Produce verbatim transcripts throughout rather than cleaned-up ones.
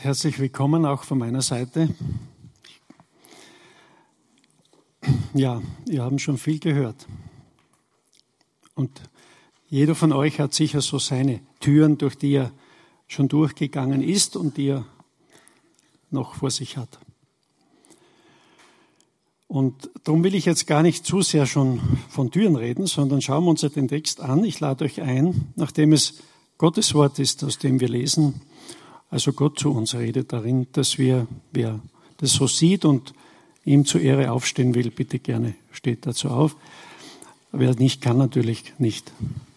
Herzlich willkommen auch von meiner Seite. Ja, wir haben schon viel gehört. Und jeder von euch hat sicher so seine Türen, durch die er schon durchgegangen ist und die er noch vor sich hat. Und darum will ich jetzt gar nicht zu sehr schon von Türen reden, sondern schauen wir uns den Text an. Ich lade euch ein, nachdem es Gottes Wort ist, aus dem wir lesen, also Gott zu uns redet darin, dass wir, wer das so sieht und ihm zur Ehre aufstehen will, bitte gerne steht dazu auf. Wer nicht kann, natürlich nicht.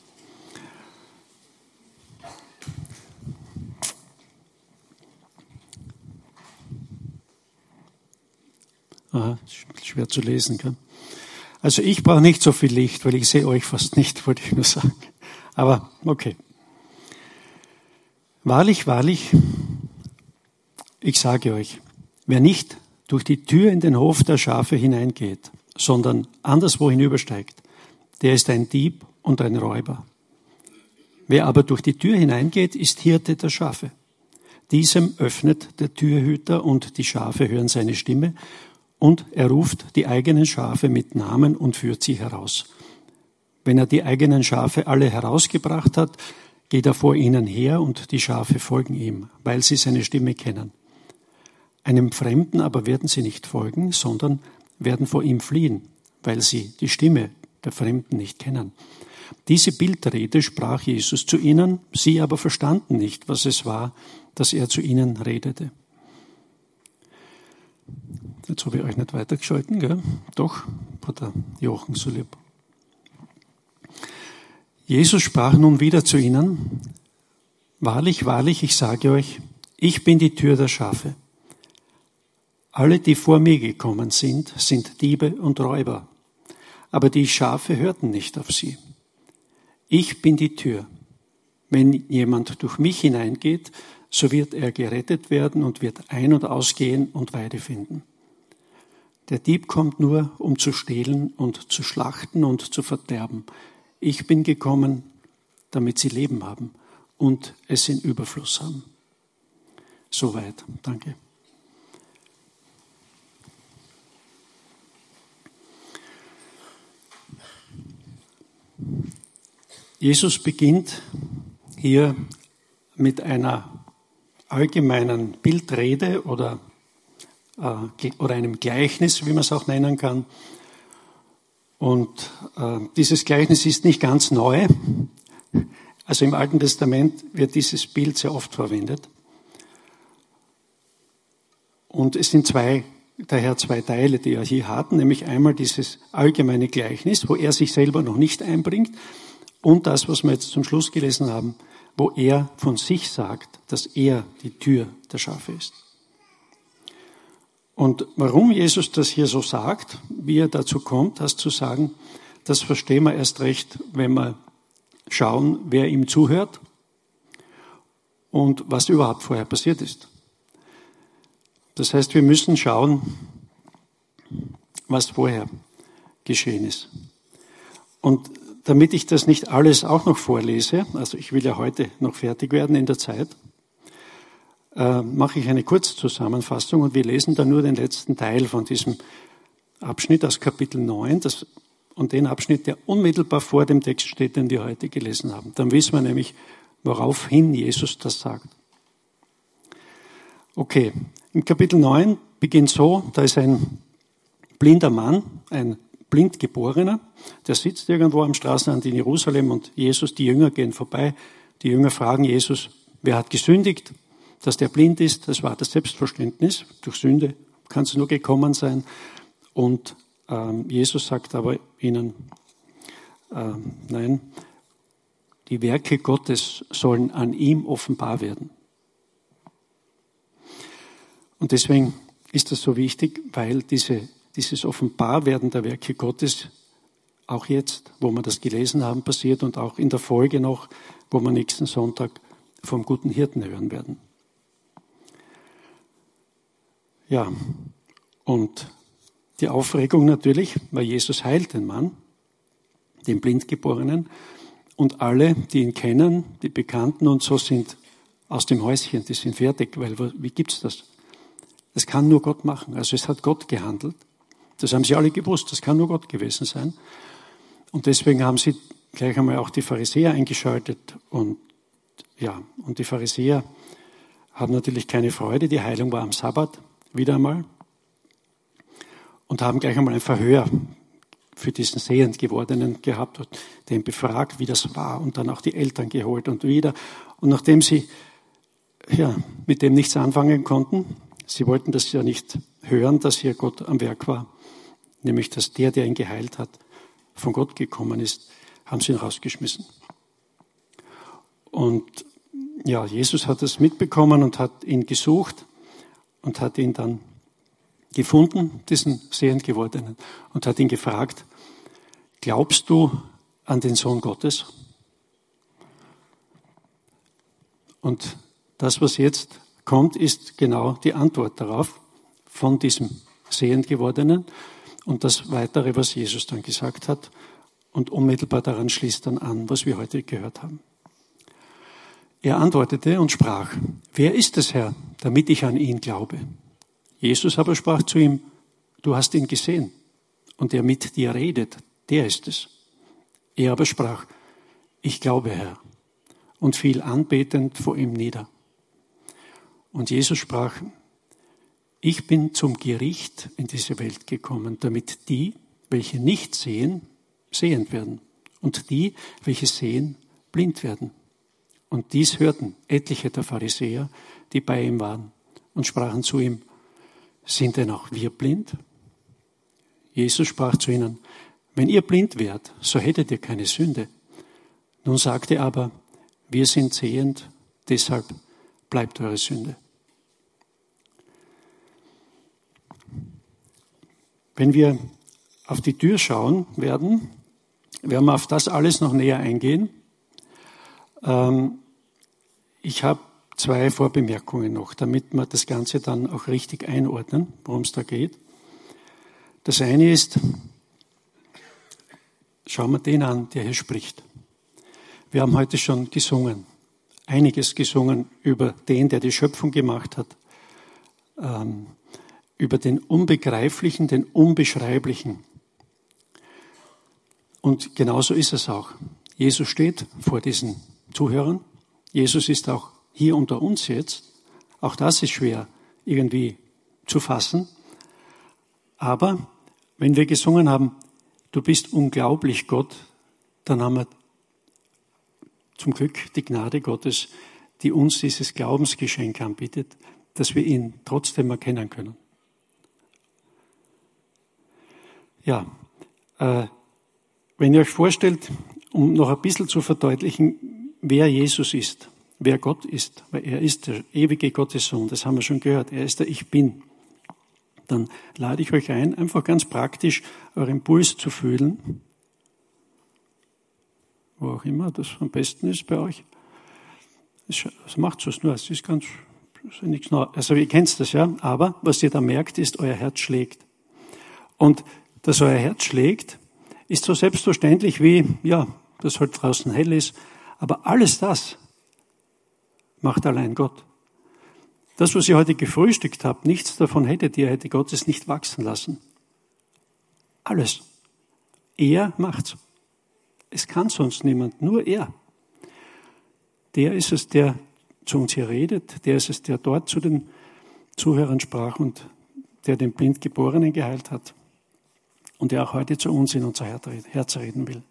Aha, schwer zu lesen, gell? Also ich brauche nicht so viel Licht, weil ich sehe euch fast nicht, wollte ich nur sagen. Aber okay. Wahrlich, wahrlich, ich sage euch, wer nicht durch die Tür in den Hof der Schafe hineingeht, sondern anderswo hinübersteigt, der ist ein Dieb und ein Räuber. Wer aber durch die Tür hineingeht, ist Hirte der Schafe. Diesem öffnet der Türhüter und die Schafe hören seine Stimme und er ruft die eigenen Schafe mit Namen und führt sie heraus. Wenn er die eigenen Schafe alle herausgebracht hat, geht er vor ihnen her und die Schafe folgen ihm, weil sie seine Stimme kennen. Einem Fremden aber werden sie nicht folgen, sondern werden vor ihm fliehen, weil sie die Stimme der Fremden nicht kennen. Diese Bildrede sprach Jesus zu ihnen, sie aber verstanden nicht, was es war, dass er zu ihnen redete. Jetzt habe ich euch nicht weitergeschalten, gell? Doch, Bruder Jochen, so lieb. Jesus sprach nun wieder zu ihnen, wahrlich, wahrlich, ich sage euch, ich bin die Tür der Schafe. Alle, die vor mir gekommen sind, sind Diebe und Räuber, aber die Schafe hörten nicht auf sie. Ich bin die Tür. Wenn jemand durch mich hineingeht, so wird er gerettet werden und wird ein- und ausgehen und Weide finden. Der Dieb kommt nur, um zu stehlen und zu schlachten und zu verderben. Ich bin gekommen, damit sie Leben haben und es in Überfluss haben. Soweit. Danke. Jesus beginnt hier mit einer allgemeinen Bildrede oder, äh, oder einem Gleichnis, wie man es auch nennen kann. Und äh, dieses Gleichnis ist nicht ganz neu. Also im Alten Testament wird dieses Bild sehr oft verwendet. Und es sind zwei, daher zwei Teile, die er hier hat, nämlich einmal dieses allgemeine Gleichnis, wo er sich selber noch nicht einbringt, und das, was wir jetzt zum Schluss gelesen haben, wo er von sich sagt, dass er die Tür der Schafe ist. Und warum Jesus das hier so sagt, wie er dazu kommt, das zu sagen, das verstehen wir erst recht, wenn wir schauen, wer ihm zuhört und was überhaupt vorher passiert ist. Das heißt, wir müssen schauen, was vorher geschehen ist. Und damit ich das nicht alles auch noch vorlese, also ich will ja heute noch fertig werden in der Zeit, äh, mache ich eine Kurzzusammenfassung und wir lesen dann nur den letzten Teil von diesem Abschnitt aus Kapitel neun das, und den Abschnitt, der unmittelbar vor dem Text steht, den wir heute gelesen haben. Dann wissen wir nämlich, woraufhin Jesus das sagt. Okay, im Kapitel neun beginnt so, da ist ein blinder Mann, ein Blindgeborener, der sitzt irgendwo am Straßenrand in Jerusalem und Jesus, die Jünger gehen vorbei. Die Jünger fragen Jesus, wer hat gesündigt, dass der blind ist? Das war das Selbstverständnis. Durch Sünde kann es nur gekommen sein. Und ähm, Jesus sagt aber ihnen, ähm, nein, die Werke Gottes sollen an ihm offenbar werden. Und deswegen ist das so wichtig, weil diese Dieses Offenbarwerden der Werke Gottes auch jetzt, wo wir das gelesen haben, passiert und auch in der Folge noch, wo wir nächsten Sonntag vom guten Hirten hören werden. Ja, und die Aufregung natürlich, weil Jesus heilt den Mann, den Blindgeborenen, und alle, die ihn kennen, die Bekannten und so, sind aus dem Häuschen, die sind fertig, weil wie gibt's das? Das kann nur Gott machen. Also es hat Gott gehandelt. Das haben sie alle gewusst, das kann nur Gott gewesen sein. Und deswegen haben sie gleich einmal auch die Pharisäer eingeschaltet. Und ja, und die Pharisäer haben natürlich keine Freude. Die Heilung war am Sabbat, wieder einmal. Und haben gleich einmal ein Verhör für diesen sehend gewordenen gehabt, und den befragt, wie das war, und dann auch die Eltern geholt und wieder. Und nachdem sie ja, mit dem nichts anfangen konnten, sie wollten das ja nicht hören, dass hier Gott am Werk war, nämlich dass der, der ihn geheilt hat, von Gott gekommen ist, haben sie ihn rausgeschmissen. Und ja, Jesus hat das mitbekommen und hat ihn gesucht und hat ihn dann gefunden, diesen sehend gewordenen, und hat ihn gefragt, glaubst du an den Sohn Gottes? Und das, was jetzt kommt, ist genau die Antwort darauf von diesem sehend gewordenen und das Weitere, was Jesus dann gesagt hat, und unmittelbar daran schließt dann an, was wir heute gehört haben. Er antwortete und sprach, wer ist es, Herr, damit ich an ihn glaube? Jesus aber sprach zu ihm, du hast ihn gesehen, und der mit dir redet, der ist es. Er aber sprach, ich glaube, Herr, und fiel anbetend vor ihm nieder. Und Jesus sprach, ich bin zum Gericht in diese Welt gekommen, damit die, welche nicht sehen, sehend werden, und die, welche sehen, blind werden. Und dies hörten etliche der Pharisäer, die bei ihm waren, und sprachen zu ihm, sind denn auch wir blind? Jesus sprach zu ihnen, wenn ihr blind wärt, so hättet ihr keine Sünde. Nun sagte er aber, wir sind sehend, deshalb bleibt eure Sünde. Wenn wir auf die Tür schauen werden, werden wir auf das alles noch näher eingehen. Ich habe zwei Vorbemerkungen noch, damit wir das Ganze dann auch richtig einordnen, worum es da geht. Das eine ist, schauen wir den an, der hier spricht. Wir haben heute schon gesungen, einiges gesungen über den, der die Schöpfung gemacht hat, ähm, über den Unbegreiflichen, den Unbeschreiblichen. Und genauso ist es auch. Jesus steht vor diesen Zuhörern. Jesus ist auch hier unter uns jetzt. Auch das ist schwer irgendwie zu fassen. Aber wenn wir gesungen haben, du bist unglaublich, Gott, dann haben wir zum Glück die Gnade Gottes, die uns dieses Glaubensgeschenk anbietet, dass wir ihn trotzdem erkennen können. Ja, äh, wenn ihr euch vorstellt, um noch ein bisschen zu verdeutlichen, wer Jesus ist, wer Gott ist, weil er ist der ewige Gottessohn, das haben wir schon gehört, er ist der Ich Bin, dann lade ich euch ein, einfach ganz praktisch euren Puls zu fühlen, wo auch immer das am besten ist bei euch. Das macht es nur, es ist ganz, ist nichts Neues. Also ihr kennt das ja, aber was ihr da merkt, ist, euer Herz schlägt. Und dass euer Herz schlägt, ist so selbstverständlich wie, ja, dass halt draußen hell ist. Aber alles das macht allein Gott. Das, was ihr heute gefrühstückt habt, nichts davon hättet ihr, hätte Gott es nicht wachsen lassen. Alles. Er macht's. Es kann sonst niemand, nur er. Der ist es, der zu uns hier redet. Der ist es, der dort zu den Zuhörern sprach und der den Blindgeborenen geheilt hat. Und der auch heute zu uns in unser Herz reden will.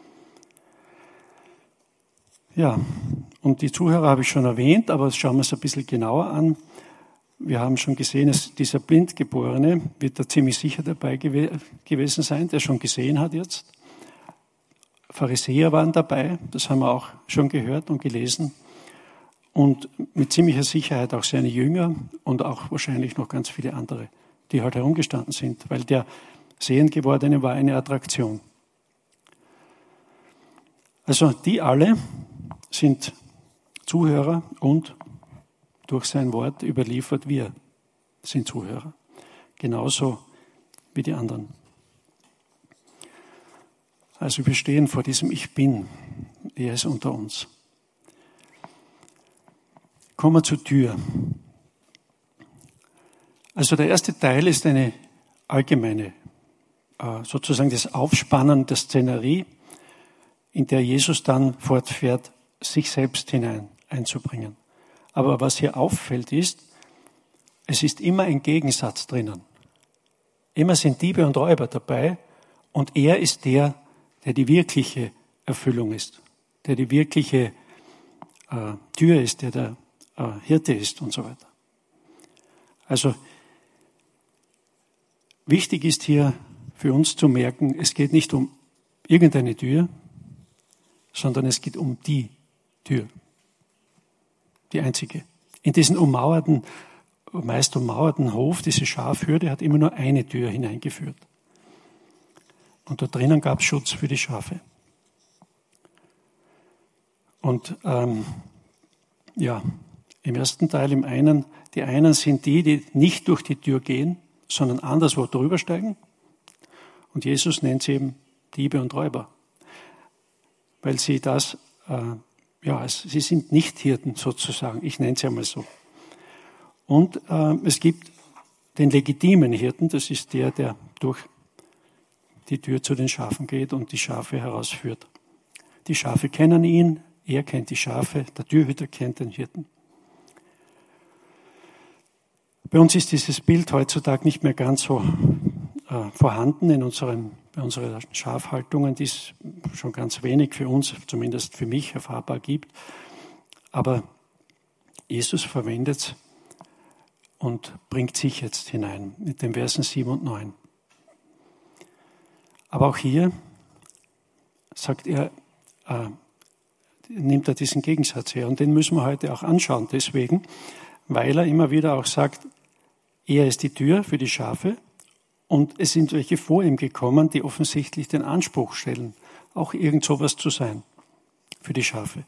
Ja, und die Zuhörer habe ich schon erwähnt, aber schauen wir es ein bisschen genauer an. Wir haben schon gesehen, dass dieser Blindgeborene wird da ziemlich sicher dabei gew- gewesen sein, der schon gesehen hat jetzt. Pharisäer waren dabei, das haben wir auch schon gehört und gelesen. Und mit ziemlicher Sicherheit auch seine Jünger und auch wahrscheinlich noch ganz viele andere, die halt herumgestanden sind, weil der Sehend gewordene war eine Attraktion. Also die alle sind Zuhörer und durch sein Wort überliefert, wir sind Zuhörer. Genauso wie die anderen. Also wir stehen vor diesem Ich Bin. Er ist unter uns. kommen wir zur Tür. Also der erste Teil ist eine allgemeine, sozusagen das Aufspannen der Szenerie, in der Jesus dann fortfährt, sich selbst hinein einzubringen. Aber was hier auffällt ist, es ist immer ein Gegensatz drinnen. Immer sind Diebe und Räuber dabei und er ist der, der die wirkliche Erfüllung ist, der die wirkliche äh, Tür ist, der der äh, Hirte ist und so weiter. Also wichtig ist hier für uns zu merken, es geht nicht um irgendeine Tür, sondern es geht um die Tür. Die einzige. In diesen ummauerten, meist ummauerten Hof, diese Schafhürde, hat immer nur eine Tür hineingeführt. Und dort drinnen gab es Schutz für die Schafe. Und ähm, ja, im ersten Teil, im einen, die einen sind die, die nicht durch die Tür gehen, sondern anderswo drüber steigen. Und Jesus nennt sie eben Diebe und Räuber. Weil sie das, äh, ja, sie sind nicht Hirten sozusagen. Ich nenne sie einmal so. Und äh, es gibt den legitimen Hirten, das ist der, der durch die Tür zu den Schafen geht und die Schafe herausführt. Die Schafe kennen ihn, er kennt die Schafe, der Türhüter kennt den Hirten. Bei uns ist dieses Bild heutzutage nicht mehr ganz so äh, vorhanden in unseren, bei unseren Schafhaltungen, die es schon ganz wenig für uns, zumindest für mich, erfahrbar gibt. Aber Jesus verwendet es und bringt sich jetzt hinein mit den Versen sieben und neun. Aber auch hier sagt er, äh, nimmt er diesen Gegensatz her. Und den müssen wir heute auch anschauen deswegen, weil er immer wieder auch sagt, er ist die Tür für die Schafe und es sind welche vor ihm gekommen, die offensichtlich den Anspruch stellen, auch irgend sowas zu sein für die Schafe.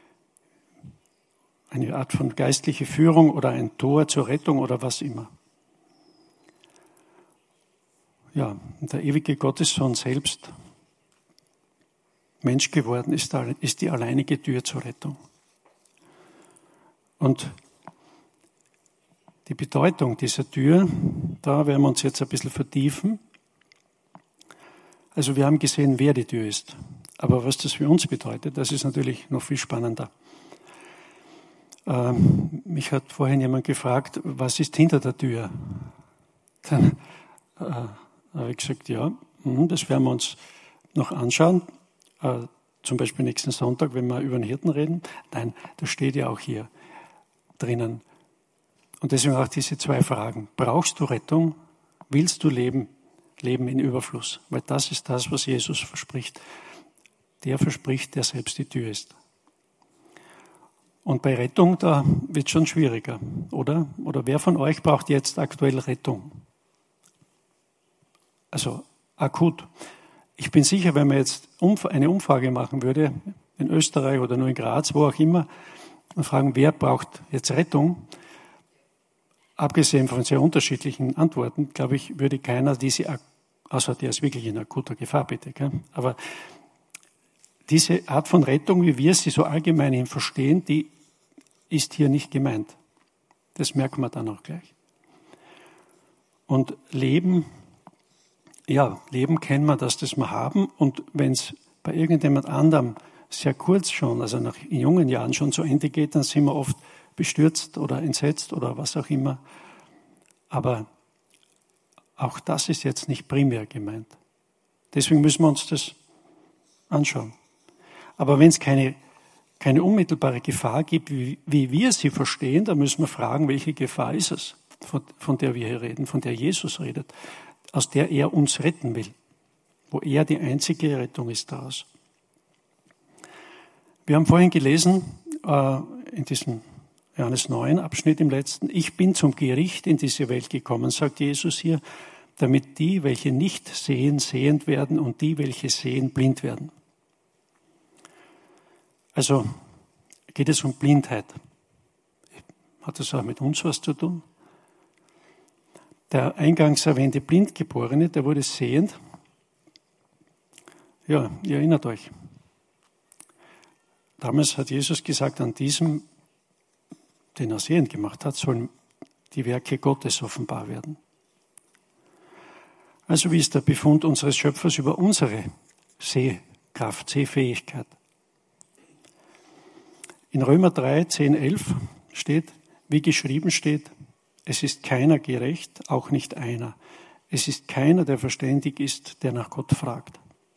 Eine Art von geistliche Führung oder ein Tor zur Rettung oder was immer. Ja, der ewige Gottessohn selbst, Mensch geworden, ist, ist die alleinige Tür zur Rettung. Und die Bedeutung dieser Tür, da werden wir uns jetzt ein bisschen vertiefen. Also wir haben gesehen, wer die Tür ist. Aber was das für uns bedeutet, das ist natürlich noch viel spannender. Ähm, mich hat vorhin jemand gefragt, was ist hinter der Tür? Dann äh, habe ich gesagt, ja, das werden wir uns noch anschauen. Äh, zum Beispiel nächsten Sonntag, wenn wir über den Hirten reden. Nein, das steht ja auch hier drinnen. Und deswegen auch diese zwei Fragen. Brauchst du Rettung? Willst du leben? Leben in Überfluss? Weil das ist das, was Jesus verspricht. Der verspricht, der selbst die Tür ist. Und bei Rettung, da wird es schon schwieriger, oder? Oder wer von euch braucht jetzt aktuell Rettung? Also akut. Ich bin sicher, wenn man jetzt eine Umfrage machen würde, in Österreich oder nur in Graz, wo auch immer, und fragen, wer braucht jetzt Rettung? Abgesehen von sehr unterschiedlichen Antworten, glaube ich, würde keiner diese, außer der ist wirklich in akuter Gefahr, bitte, gell? Aber diese Art von Rettung, wie wir sie so allgemein hin verstehen, die ist hier nicht gemeint. Das merken wir dann auch gleich. Und Leben, ja, Leben kennen wir, dass das wir haben. Und wenn es bei irgendjemand anderem sehr kurz schon, also nach in jungen Jahren schon zu Ende geht, dann sind wir oft bestürzt oder entsetzt oder was auch immer. Aber auch das ist jetzt nicht primär gemeint. Deswegen müssen wir uns das anschauen. Aber wenn es keine, keine unmittelbare Gefahr gibt, wie, wie wir sie verstehen, dann müssen wir fragen, welche Gefahr ist es, von, von der wir hier reden, von der Jesus redet, aus der er uns retten will, wo er die einzige Rettung ist daraus. Wir haben vorhin gelesen, äh, in diesem Johannes neun Abschnitt im letzten, ich bin zum Gericht in diese Welt gekommen, sagt Jesus hier, damit die, welche nicht sehen, sehend werden und die, welche sehen, blind werden. Also geht es um Blindheit. Hat das auch mit uns was zu tun? Der eingangs erwähnte Blindgeborene, der wurde sehend. Ja, ihr erinnert euch. Damals hat Jesus gesagt, an diesem den er sehend gemacht hat, sollen die Werke Gottes offenbar werden. Also wie ist der Befund unseres Schöpfers über unsere Sehkraft, Sehfähigkeit? In Römer drei, zehn, elf steht, wie geschrieben steht, es ist keiner gerecht, auch nicht einer. Es ist keiner, der verständig ist, der nach Gott fragt.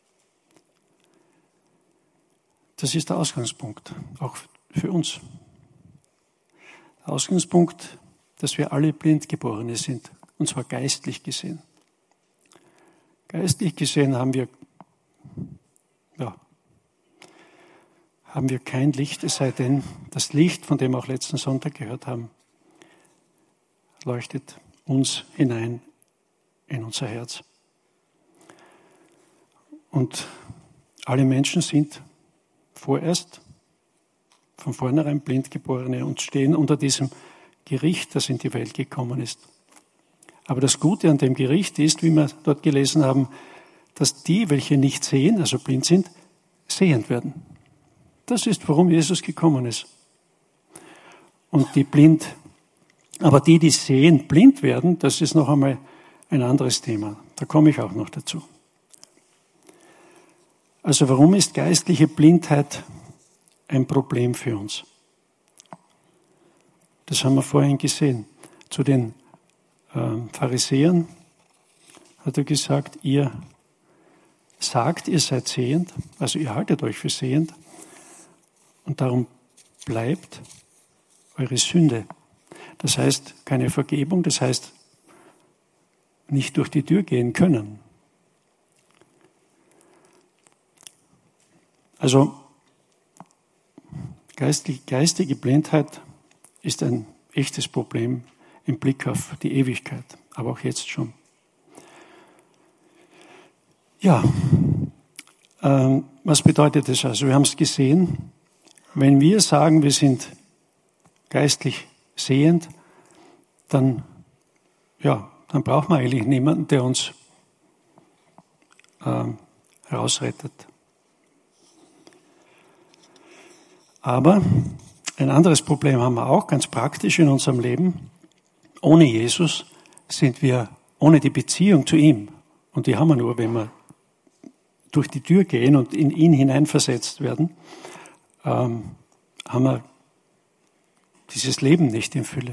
Das ist der Ausgangspunkt, auch für uns. Der Ausgangspunkt, dass wir alle Blindgeborene sind, und zwar geistlich gesehen. Geistlich gesehen haben wir, ja, haben wir kein Licht, es sei denn, das Licht, von dem wir auch letzten Sonntag gehört haben, leuchtet uns hinein in unser Herz. Und alle Menschen sind vorerst von vornherein Blindgeborene und stehen unter diesem Gericht, das in die Welt gekommen ist. Aber das Gute an dem Gericht ist, wie wir dort gelesen haben, dass die, welche nicht sehen, also blind sind, sehend werden. Das ist, warum Jesus gekommen ist. Und die blind, aber die, die sehen, blind werden, das ist noch einmal ein anderes Thema. Da komme ich auch noch dazu. Also warum ist geistliche Blindheit ein Problem für uns? Das haben wir vorhin gesehen. Zu den äh, Pharisäern hat er gesagt, ihr sagt, ihr seid sehend, also ihr haltet euch für sehend und darum bleibt eure Sünde. Das heißt, keine Vergebung, das heißt, nicht durch die Tür gehen können. Also geistige Blindheit ist ein echtes Problem im Blick auf die Ewigkeit, aber auch jetzt schon. Ja, äh, was bedeutet das also? Wir haben es gesehen, wenn wir sagen, wir sind geistlich sehend, dann, ja, dann braucht man eigentlich niemanden, der uns äh, herausrettet. Aber ein anderes Problem haben wir auch, ganz praktisch in unserem Leben. Ohne Jesus sind wir, ohne die Beziehung zu ihm, und die haben wir nur, wenn wir durch die Tür gehen und in ihn hineinversetzt werden, ähm, haben wir dieses Leben nicht in Fülle.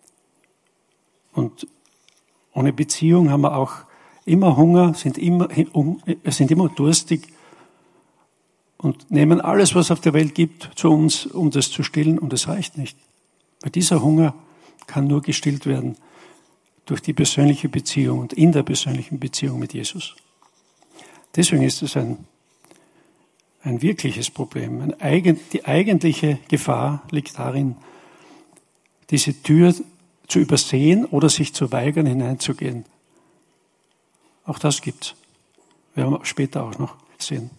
Und ohne Beziehung haben wir auch immer Hunger, sind immer, sind immer durstig und nehmen alles, was auf der Welt gibt, zu uns, um das zu stillen, und es reicht nicht. Weil dieser Hunger kann nur gestillt werden durch die persönliche Beziehung und in der persönlichen Beziehung mit Jesus. Deswegen ist es ein, ein wirkliches Problem. Ein eigen, die eigentliche Gefahr liegt darin, diese Tür zu übersehen oder sich zu weigern, hineinzugehen. Auch das gibt's. Werden wir später auch noch sehen.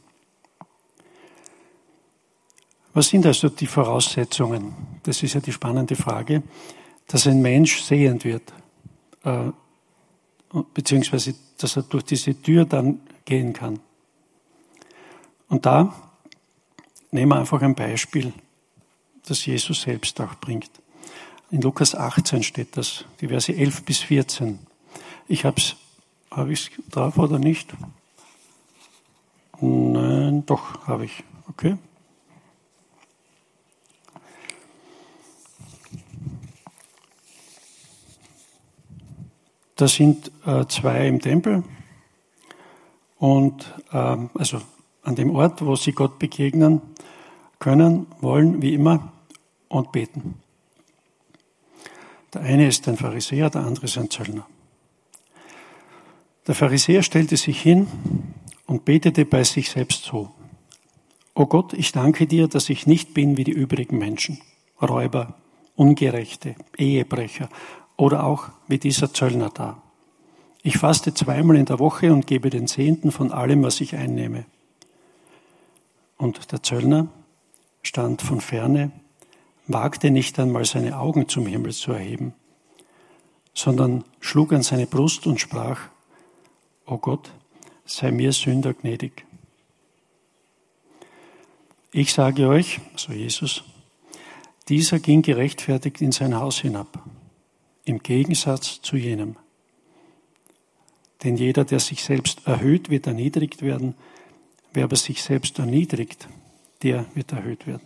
Was sind also die Voraussetzungen? Das ist ja die spannende Frage, dass ein Mensch sehend wird, äh, beziehungsweise dass er durch diese Tür dann gehen kann. Und da nehmen wir einfach ein Beispiel, das Jesus selbst auch bringt. In Lukas achtzehn steht das, die Verse elf bis vierzehn. Ich habe es, habe ich es drauf oder nicht? Nein, doch, habe ich. Okay. Da sind äh, zwei im Tempel und ähm, also an dem Ort, wo sie Gott begegnen können, wollen, wie immer, und beten. Der eine ist ein Pharisäer, der andere ist ein Zöllner. Der Pharisäer stellte sich hin und betete bei sich selbst so: O Gott, ich danke dir, dass ich nicht bin wie die übrigen Menschen, Räuber, Ungerechte, Ehebrecher oder auch wie dieser Zöllner da. Ich faste zweimal in der Woche und gebe den Zehnten von allem, was ich einnehme. Und der Zöllner stand von ferne, wagte nicht einmal seine Augen zum Himmel zu erheben, sondern schlug an seine Brust und sprach: O Gott, sei mir Sünder gnädig. Ich sage euch, so Jesus, Dieser ging gerechtfertigt in sein Haus hinab, im Gegensatz zu jenem. Denn jeder, der sich selbst erhöht, wird erniedrigt werden. Wer aber sich selbst erniedrigt, der wird erhöht werden.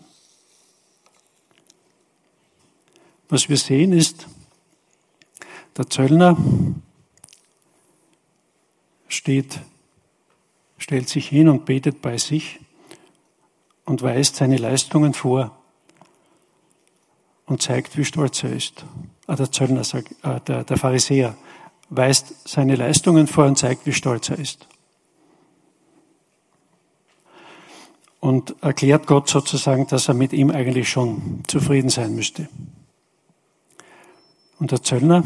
Was wir sehen ist, der Zöllner steht, stellt sich hin und betet bei sich und weist seine Leistungen vor und zeigt, wie stolz er ist. Ah, der Zöllner, sagt, äh, der, der Pharisäer weist seine Leistungen vor und zeigt, wie stolz er ist. Und erklärt Gott sozusagen, dass er mit ihm eigentlich schon zufrieden sein müsste. Und der Zöllner,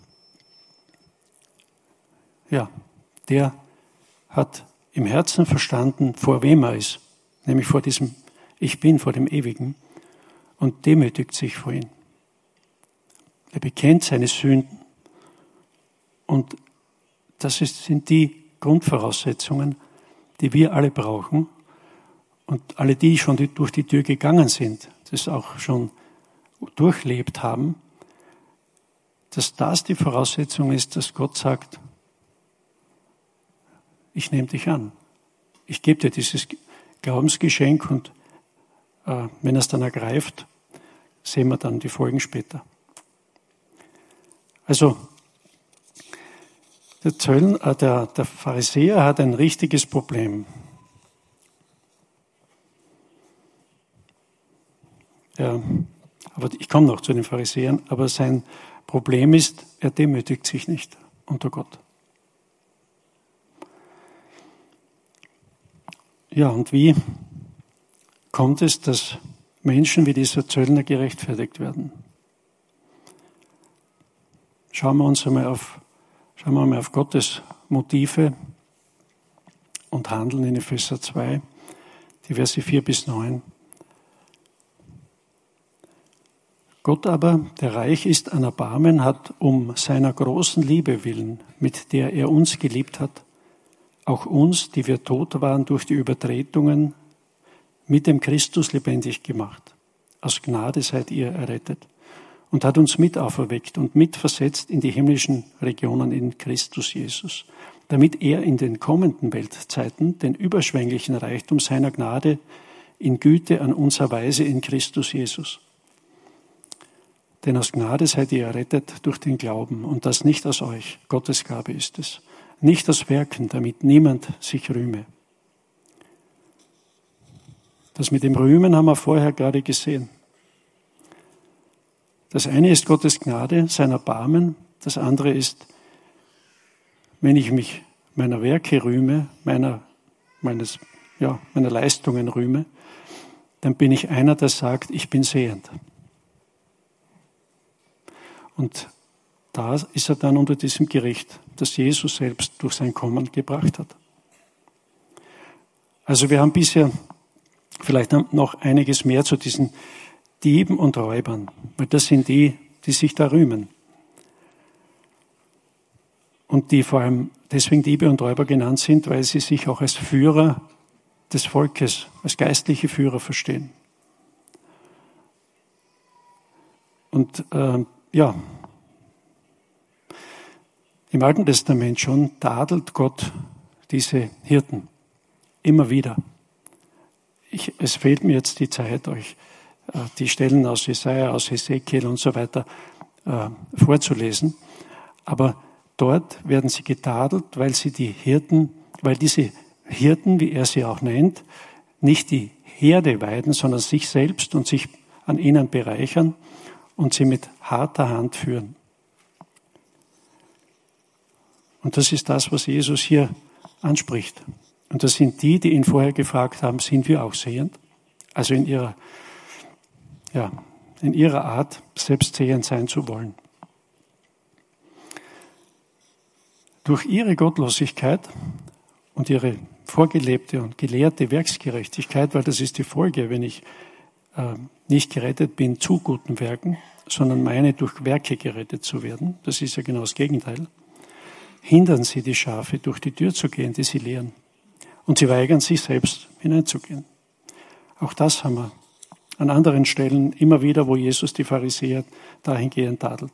ja, der hat im Herzen verstanden, vor wem er ist, nämlich vor diesem Ich Bin, vor dem Ewigen, und demütigt sich vor ihn. Er bekennt seine Sünden. Und das ist, sind die Grundvoraussetzungen, die wir alle brauchen. Und alle, die schon durch die Tür gegangen sind, das auch schon durchlebt haben, dass das die Voraussetzung ist, dass Gott sagt, ich nehme dich an. Ich gebe dir dieses Glaubensgeschenk und äh, wenn er es dann ergreift, sehen wir dann die Folgen später. Also, der, Zöllner, äh, der, der Pharisäer hat ein richtiges Problem. Ja, aber ich komme noch zu den Pharisäern, aber sein Problem ist, er demütigt sich nicht unter Gott. Ja, und wie kommt es, dass Menschen wie dieser Zöllner gerechtfertigt werden? Schauen wir uns einmal auf, schauen wir mal auf Gottes Motive und Handeln in Epheser zwei, die Verse vier bis neun. Gott aber, der reich ist an Erbarmen, hat um seiner großen Liebe willen, mit der er uns geliebt hat, auch uns, die wir tot waren durch die Übertretungen, mit dem Christus lebendig gemacht. Aus Gnade seid ihr errettet und hat uns mit auferweckt und mitversetzt in die himmlischen Regionen in Christus Jesus, damit er in den kommenden Weltzeiten den überschwänglichen Reichtum seiner Gnade in Güte an uns erweise in Christus Jesus. Denn aus Gnade seid ihr errettet durch den Glauben und das nicht aus euch, Gottes Gabe ist es. Nicht aus Werken, damit niemand sich rühme. Das mit dem Rühmen haben wir vorher gerade gesehen. Das eine ist Gottes Gnade, sein Erbarmen. Das andere ist, wenn ich mich meiner Werke rühme, meiner, meines, ja, meiner Leistungen rühme, dann bin ich einer, der sagt, ich bin sehend. Und da ist er dann unter diesem Gericht, das Jesus selbst durch sein Kommen gebracht hat. Also wir haben bisher vielleicht noch einiges mehr zu diesen Dieben und Räubern, weil das sind die, die sich da rühmen. Und die vor allem deswegen Diebe und Räuber genannt sind, weil sie sich auch als Führer des Volkes, als geistliche Führer verstehen. Und äh, ja, im Alten Testament schon tadelt Gott diese Hirten immer wieder. Ich, es fehlt mir jetzt die Zeit, euch äh, die Stellen aus Jesaja, aus Hesekiel und so weiter äh, vorzulesen. Aber dort werden sie getadelt, weil sie die Hirten, weil diese Hirten, wie er sie auch nennt, nicht die Herde weiden, sondern sich selbst und sich an ihnen bereichern und sie mit harter Hand führen. Und das ist das, was Jesus hier anspricht. Und das sind die, die ihn vorher gefragt haben, sind wir auch sehend? Also in ihrer, ja, in ihrer Art, selbst sehend sein zu wollen. Durch ihre Gottlosigkeit und ihre vorgelebte und gelehrte Werksgerechtigkeit, weil das ist die Folge, wenn ich äh, nicht gerettet bin zu guten Werken, sondern meine, durch Werke gerettet zu werden, das ist ja genau das Gegenteil, hindern sie die Schafe, durch die Tür zu gehen, die sie lehren. Und sie weigern sich selbst hineinzugehen. Auch das haben wir an anderen Stellen immer wieder, wo Jesus die Pharisäer dahingehend tadelt.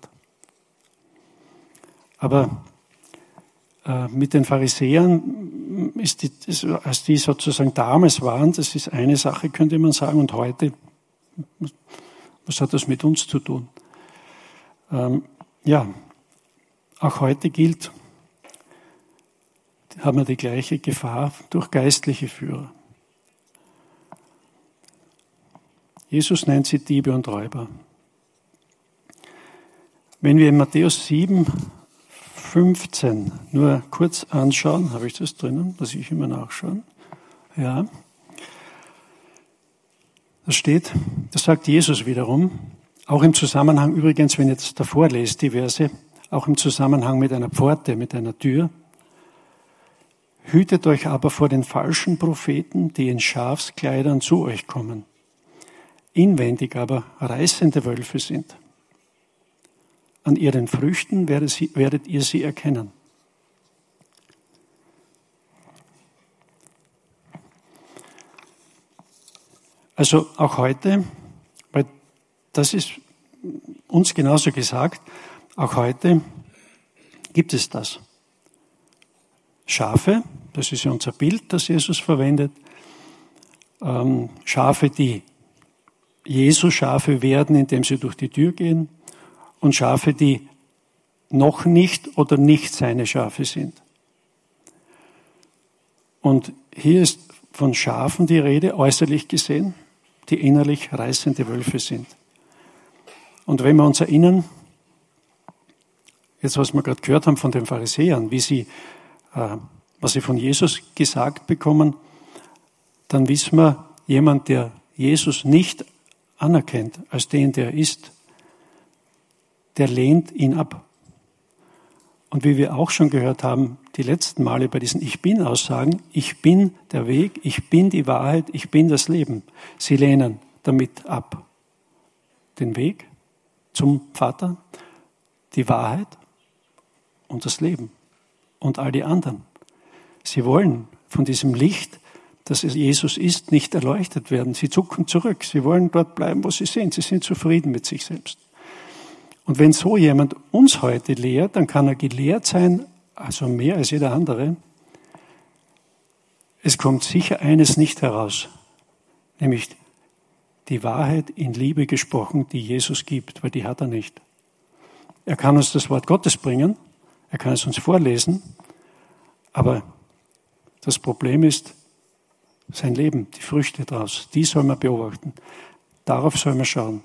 Aber äh, mit den Pharisäern, ist die, ist, als die sozusagen damals waren, das ist eine Sache, könnte man sagen, und heute, was hat das mit uns zu tun? Ähm, ja, auch heute gilt, haben wir die gleiche Gefahr durch geistliche Führer. Jesus nennt sie Diebe und Räuber. Wenn wir in Matthäus sieben, fünfzehn nur kurz anschauen, habe ich das drinnen, muss ich immer nachschauen. Ja. Da steht, das sagt Jesus wiederum, auch im Zusammenhang, übrigens, wenn ihr jetzt davor lest, die Verse, auch im Zusammenhang mit einer Pforte, mit einer Tür. Hütet euch aber vor den falschen Propheten, die in Schafskleidern zu euch kommen, inwendig aber reißende Wölfe sind. An ihren Früchten werdet ihr sie erkennen. Also auch heute, weil das ist uns genauso gesagt, auch heute gibt es das. Schafe, das ist ja unser Bild, das Jesus verwendet, ähm, Schafe, die Jesu Schafe werden, indem sie durch die Tür gehen, und Schafe, die noch nicht oder nicht seine Schafe sind. Und hier ist von Schafen die Rede, äußerlich gesehen, die innerlich reißende Wölfe sind. Und wenn wir uns erinnern, jetzt was wir gerade gehört haben von den Pharisäern, wie sie, äh, was sie von Jesus gesagt bekommen, dann wissen wir, jemand, der Jesus nicht anerkennt als den, der er ist, der lehnt ihn ab. Und wie wir auch schon gehört haben, die letzten Male bei diesen Ich Bin-Aussagen, ich bin der Weg, ich bin die Wahrheit, ich bin das Leben. Sie lehnen damit ab. Den Weg zum Vater, die Wahrheit und das Leben und all die anderen. Sie wollen von diesem Licht, das Jesus ist, nicht erleuchtet werden. Sie zucken zurück. Sie wollen dort bleiben, wo sie sind. Sie sind zufrieden mit sich selbst. Und wenn so jemand uns heute lehrt, dann kann er gelehrt sein, also mehr als jeder andere. Es kommt sicher eines nicht heraus, nämlich die Wahrheit in Liebe gesprochen, die Jesus gibt, weil die hat er nicht. Er kann uns das Wort Gottes bringen, er kann es uns vorlesen, aber das Problem ist sein Leben, die Früchte daraus, die soll man beobachten. Darauf soll man schauen.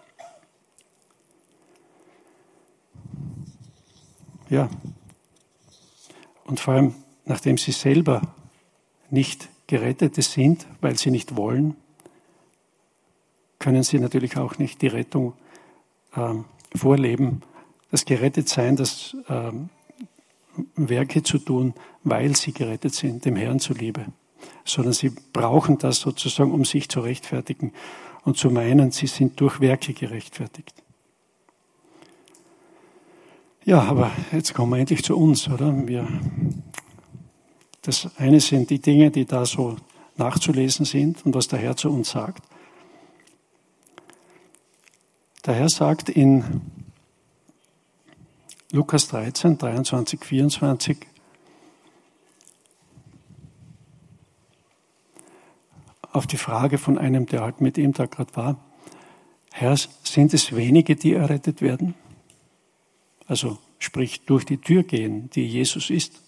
Ja, und vor allem, nachdem sie selber nicht Gerettete sind, weil sie nicht wollen, können sie natürlich auch nicht die Rettung ähm, vorleben, das Gerettetsein, das ähm, Werke zu tun, weil sie gerettet sind, dem Herrn zuliebe, sondern sie brauchen das sozusagen, um sich zu rechtfertigen und zu meinen, sie sind durch Werke gerechtfertigt. Ja, aber jetzt kommen wir endlich zu uns, oder? Wir, das eine sind die Dinge, die da so nachzulesen sind und was der Herr zu uns sagt. Der Herr sagt in Lukas dreizehn, dreiundzwanzig, vierundzwanzig, auf die Frage von einem, der halt mit ihm da gerade war, Herr, sind es wenige, die errettet werden? Also sprich durch die Tür gehen, die Jesus ist.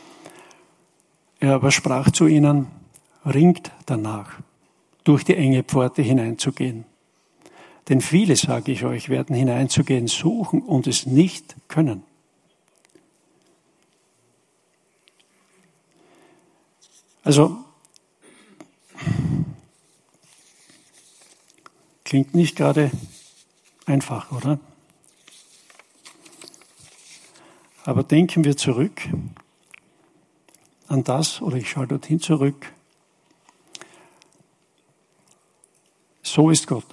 Er aber sprach zu ihnen, ringt danach, durch die enge Pforte hineinzugehen. Denn viele, sage ich euch, werden hineinzugehen suchen und es nicht können. Also, klingt nicht gerade einfach, oder? Aber denken wir zurück an das, oder ich schaue dorthin zurück. So ist Gott.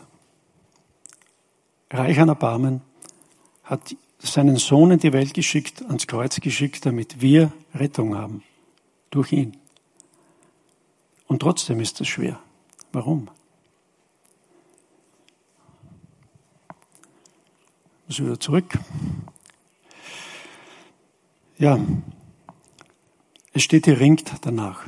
Reich an Erbarmen, hat seinen Sohn in die Welt geschickt, ans Kreuz geschickt, damit wir Rettung haben. Durch ihn. Und trotzdem ist es schwer. Warum? muss wieder zurück. Ja, es steht hier, ringt danach.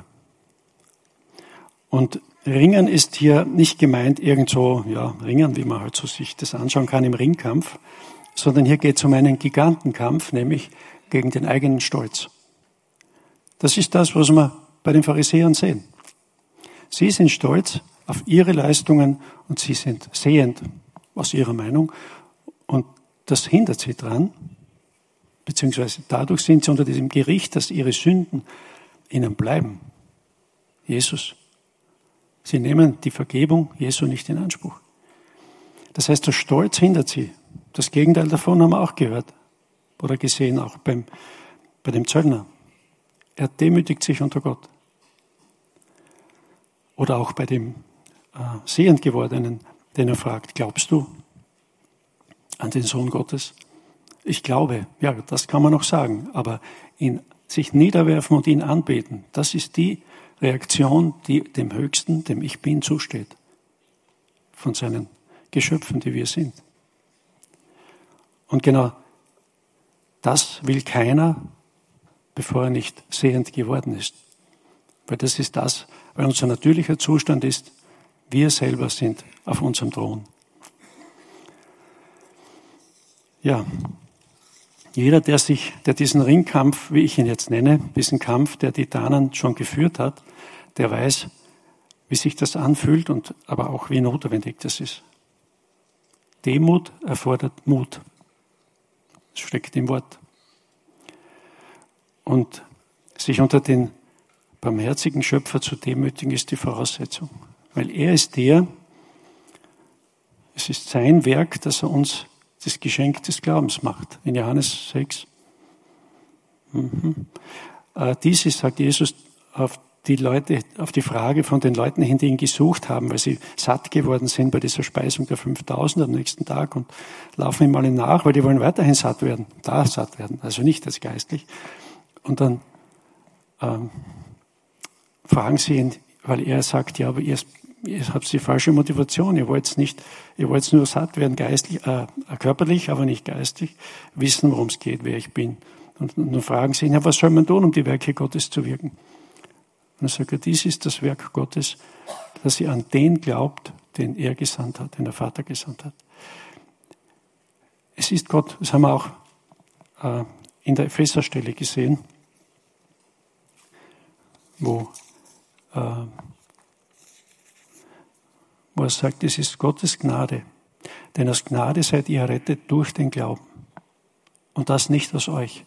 Und Ringen ist hier nicht gemeint, irgendwo, ja, Ringen, wie man halt so sich das anschauen kann im Ringkampf, sondern hier geht es um einen Gigantenkampf, nämlich gegen den eigenen Stolz. Das ist das, was wir bei den Pharisäern sehen. Sie sind stolz auf ihre Leistungen und sie sind sehend aus ihrer Meinung und das hindert sie dran, beziehungsweise dadurch sind sie unter diesem Gericht, dass ihre Sünden ihnen bleiben. Jesus. Sie nehmen die Vergebung Jesu nicht in Anspruch. Das heißt, der Stolz hindert sie. Das Gegenteil davon haben wir auch gehört oder gesehen, auch beim, bei dem Zöllner. Er demütigt sich unter Gott. Oder auch bei dem äh, sehend gewordenen, den er fragt, glaubst du an den Sohn Gottes? Ich glaube, ja, das kann man noch sagen, aber ihn, sich niederwerfen und ihn anbeten, das ist die Reaktion, die dem Höchsten, dem Ich Bin, zusteht. Von seinen Geschöpfen, die wir sind. Und genau das will keiner, bevor er nicht sehend geworden ist. Weil das ist das, weil unser natürlicher Zustand ist, wir selber sind auf unserem Thron. Ja, jeder, der sich, der diesen Ringkampf, wie ich ihn jetzt nenne, diesen Kampf der Titanen schon geführt hat, der weiß, wie sich das anfühlt und aber auch wie notwendig das ist. Demut erfordert Mut. Das steckt im Wort. Und sich unter den barmherzigen Schöpfer zu demütigen, ist die Voraussetzung. Weil er ist der, es ist sein Werk, dass er uns das Geschenk des Glaubens macht. In Johannes sechs. Mhm. Äh, dies ist, sagt Jesus, auf die Leute, auf die Frage von den Leuten hin, die ihn gesucht haben, weil sie satt geworden sind bei dieser Speisung der fünftausend am nächsten Tag und laufen ihm alle nach, weil die wollen weiterhin satt werden, da satt werden, also nicht als geistlich. Und dann ähm, fragen sie ihn, weil er sagt, ja, aber ihr, ihr habt die falsche Motivation, ihr wollt nicht, ihr wollt nur satt werden, geistlich, äh, körperlich, aber nicht geistig, wissen, worum es geht, wer ich bin. Und, und dann fragen sie ihn, ja, was soll man tun, um die Werke Gottes zu wirken? Und er sagt, ja, dies ist das Werk Gottes, dass ihr an den glaubt, den er gesandt hat, den der Vater gesandt hat. Es ist Gott, das haben wir auch äh, in der Epheserstelle gesehen, wo, äh, wo er sagt, es ist Gottes Gnade, denn aus Gnade seid ihr errettet durch den Glauben. Und das nicht aus euch.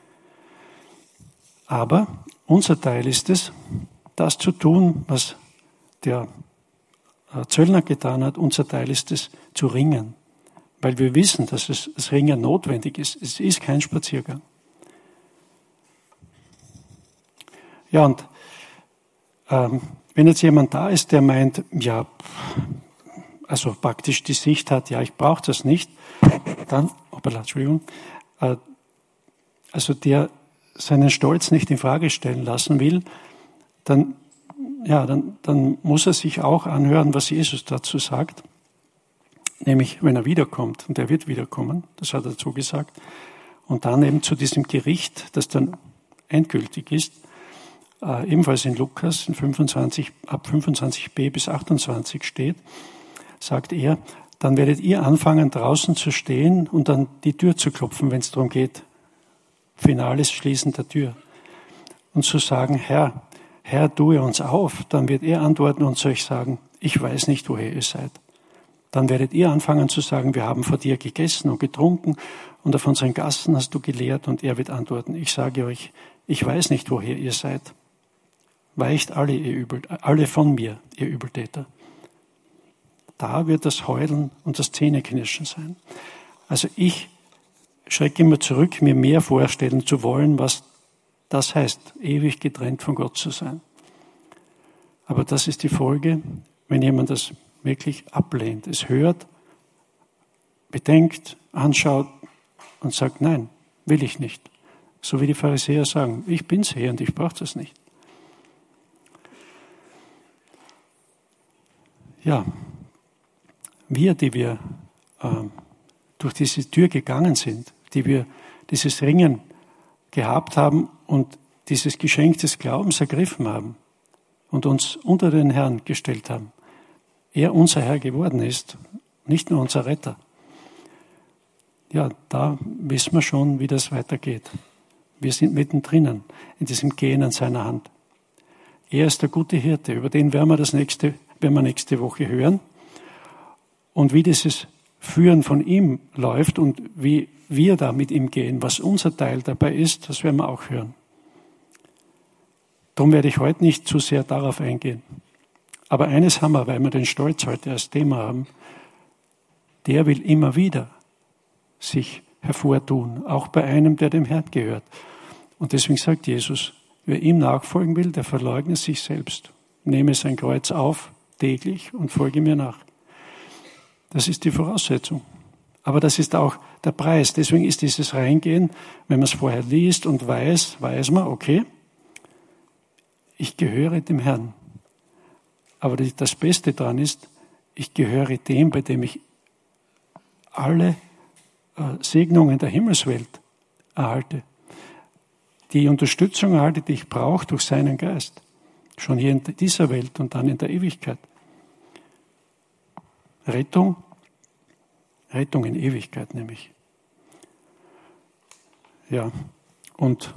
Aber unser Teil ist es, das zu tun, was der Zöllner getan hat. Unser Teil ist es, zu ringen. Weil wir wissen, dass es, das Ringen notwendig ist. Es ist kein Spaziergang. Ja, und ähm, wenn jetzt jemand da ist, der meint, ja, also praktisch die Sicht hat, ja, ich brauche das nicht, dann, hoppala, Entschuldigung, äh, also der seinen Stolz nicht in Frage stellen lassen will, dann, ja, dann, dann muss er sich auch anhören, was Jesus dazu sagt. Nämlich, wenn er wiederkommt, und er wird wiederkommen, das hat er dazu gesagt, und dann eben zu diesem Gericht, das dann endgültig ist, äh, ebenfalls in Lukas, in fünfundzwanzig, ab fünfundzwanzig b bis achtundzwanzig steht, sagt er, dann werdet ihr anfangen, draußen zu stehen und an die Tür zu klopfen, wenn es darum geht, finales Schließen der Tür. Und zu sagen, Herr, Herr, tue uns auf. Dann wird er antworten und zu euch sagen, ich weiß nicht, woher ihr seid. Dann werdet ihr anfangen zu sagen, wir haben vor dir gegessen und getrunken und auf unseren Gassen hast du gelehrt. Und er wird antworten, ich sage euch, ich weiß nicht, woher ihr seid. Weicht alle, ihr Übel, alle von mir, ihr Übeltäter. Da wird das Heulen und das Zähneknirschen sein. Also ich schrecke immer zurück, mir mehr vorstellen zu wollen, was das heißt, ewig getrennt von Gott zu sein. Aber das ist die Folge, wenn jemand das wirklich ablehnt, es hört, bedenkt, anschaut und sagt, nein, will ich nicht. So wie die Pharisäer sagen, ich bin sehend, ich brauche das nicht. Ja, wir, die wir äh, durch diese Tür gegangen sind, die wir dieses Ringen gehabt haben und dieses Geschenk des Glaubens ergriffen haben und uns unter den Herrn gestellt haben, er unser Herr geworden ist, nicht nur unser Retter, ja, da wissen wir schon, wie das weitergeht. Wir sind mittendrin in diesem Gehen an seiner Hand. Er ist der gute Hirte, über den werden wir das nächste, werden wir nächste Woche hören. Und wie dieses Führen von ihm läuft und wie wir da mit ihm gehen, was unser Teil dabei ist, das werden wir auch hören. Darum werde ich heute nicht zu sehr darauf eingehen. Aber eines haben wir, weil wir den Stolz heute als Thema haben, der will immer wieder sich hervortun, auch bei einem, der dem Herrn gehört. Und deswegen sagt Jesus, wer ihm nachfolgen will, der verleugne sich selbst, nehme sein Kreuz auf täglich und folge mir nach. Das ist die Voraussetzung. Aber das ist auch der Preis. Deswegen ist dieses Reingehen, wenn man es vorher liest und weiß, weiß man, okay, ich gehöre dem Herrn. Aber das Beste daran ist, ich gehöre dem, bei dem ich alle Segnungen der Himmelswelt erhalte. Die Unterstützung erhalte, die ich brauche durch seinen Geist. Schon hier in dieser Welt und dann in der Ewigkeit. Rettung, Rettung in Ewigkeit nämlich. Ja, und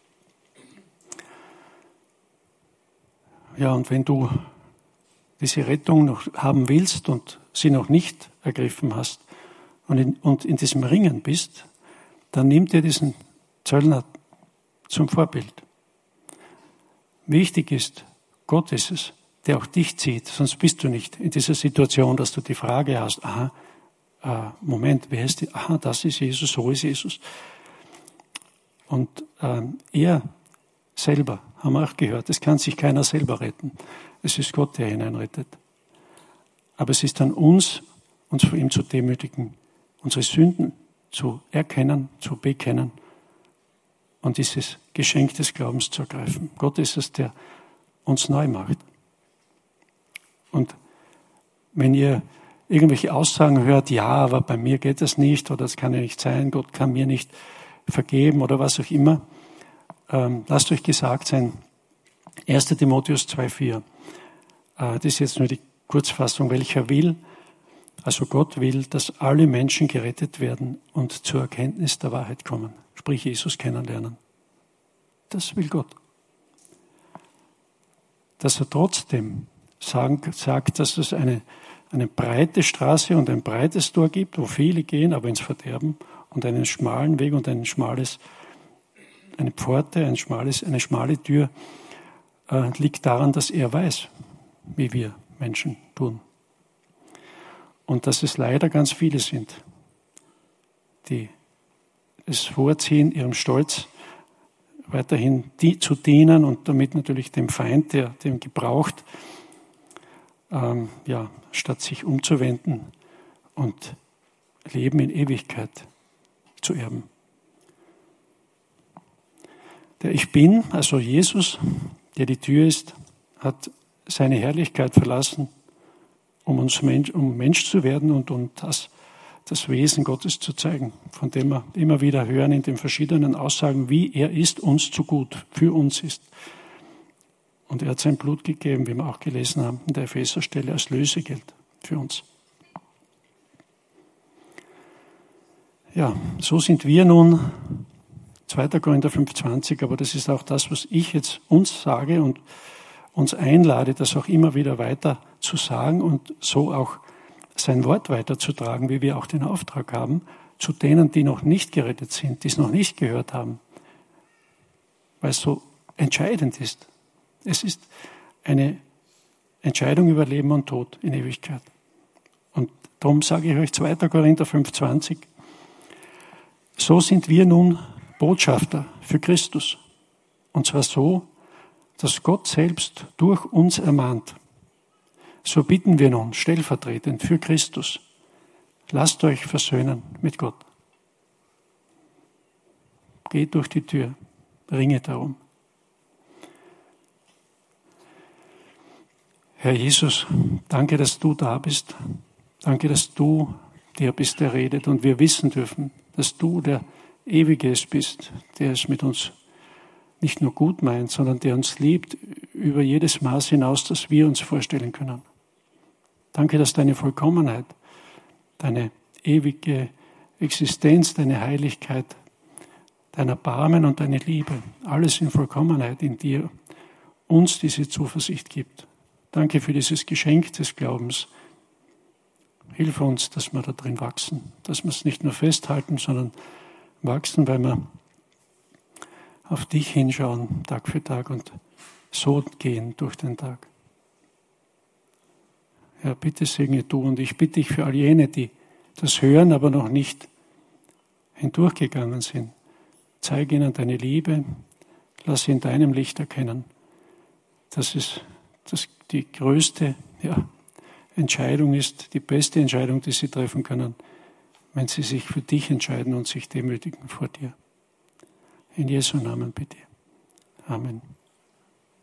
ja, und wenn du diese Rettung noch haben willst und sie noch nicht ergriffen hast und in, und in diesem Ringen bist, dann nimm dir diesen Zöllner zum Vorbild. Wichtig ist, Gott ist es, der auch dich zieht, sonst bist du nicht in dieser Situation, dass du die Frage hast, aha, äh, Moment, wer ist die? Aha, das ist Jesus, so ist Jesus. Und ähm, er selber, haben wir auch gehört, es kann sich keiner selber retten. Es ist Gott, der hineinrettet. Aber es ist an uns, uns vor ihm zu demütigen, unsere Sünden zu erkennen, zu bekennen und dieses Geschenk des Glaubens zu ergreifen. Gott ist es, der uns neu macht. Und wenn ihr irgendwelche Aussagen hört, ja, aber bei mir geht das nicht oder das kann ja nicht sein, Gott kann mir nicht vergeben oder was auch immer, ähm, lasst euch gesagt sein, erster Timotheus zwei vier. Äh, das ist jetzt nur die Kurzfassung, welcher will, also Gott will, dass alle Menschen gerettet werden und zur Erkenntnis der Wahrheit kommen, sprich Jesus kennenlernen. Das will Gott. Dass er trotzdem sagen, sagt, dass es eine, eine breite Straße und ein breites Tor gibt, wo viele gehen, aber ins Verderben, und einen schmalen Weg und ein schmales, eine Pforte, ein schmales, eine schmale Tür, äh, liegt daran, dass er weiß, wie wir Menschen tun. Und dass es leider ganz viele sind, die es vorziehen, ihrem Stolz weiterhin die, zu dienen und damit natürlich dem Feind, der dem gebraucht, ähm, ja, statt sich umzuwenden und Leben in Ewigkeit zu erben. Der Ich Bin, also Jesus, der die Tür ist, hat seine Herrlichkeit verlassen, um uns Mensch, um Mensch zu werden und um das, das Wesen Gottes zu zeigen, von dem wir immer wieder hören in den verschiedenen Aussagen, wie er ist uns zu gut, für uns ist. Und er hat sein Blut gegeben, wie wir auch gelesen haben, in der Epheserstelle als Lösegeld für uns. Ja, so sind wir nun, zweiter Korinther fünf zwanzig, aber das ist auch das, was ich jetzt uns sage und uns einlade, das auch immer wieder weiter zu sagen und so auch sein Wort weiterzutragen, wie wir auch den Auftrag haben, zu denen, die noch nicht gerettet sind, die es noch nicht gehört haben, weil es so entscheidend ist. Es ist eine Entscheidung über Leben und Tod in Ewigkeit. Und darum sage ich euch zweiter Korinther fünf zwanzig, so sind wir nun Botschafter für Christus. Und zwar so, dass Gott selbst durch uns ermahnt. So bitten wir nun stellvertretend für Christus, lasst euch versöhnen mit Gott. Geht durch die Tür, ringet darum. Herr Jesus, danke, dass du da bist. Danke, dass du der bist, der redet. Und wir wissen dürfen, dass du der Ewige bist, der es mit uns nicht nur gut meint, sondern der uns liebt über jedes Maß hinaus, das wir uns vorstellen können. Danke, dass deine Vollkommenheit, deine ewige Existenz, deine Heiligkeit, dein Erbarmen und deine Liebe, alles in Vollkommenheit in dir, uns diese Zuversicht gibt. Danke für dieses Geschenk des Glaubens. Hilf uns, dass wir da drin wachsen, dass wir es nicht nur festhalten, sondern wachsen, weil wir auf dich hinschauen, Tag für Tag und so gehen durch den Tag. Herr, bitte segne du und ich bitte dich für all jene, die das hören, aber noch nicht hindurchgegangen sind. Zeige ihnen deine Liebe, lass sie in deinem Licht erkennen. dass es das die größte ja, Entscheidung ist, die beste Entscheidung, die sie treffen können, wenn sie sich für dich entscheiden und sich demütigen vor dir. In Jesu Namen bitte. Amen.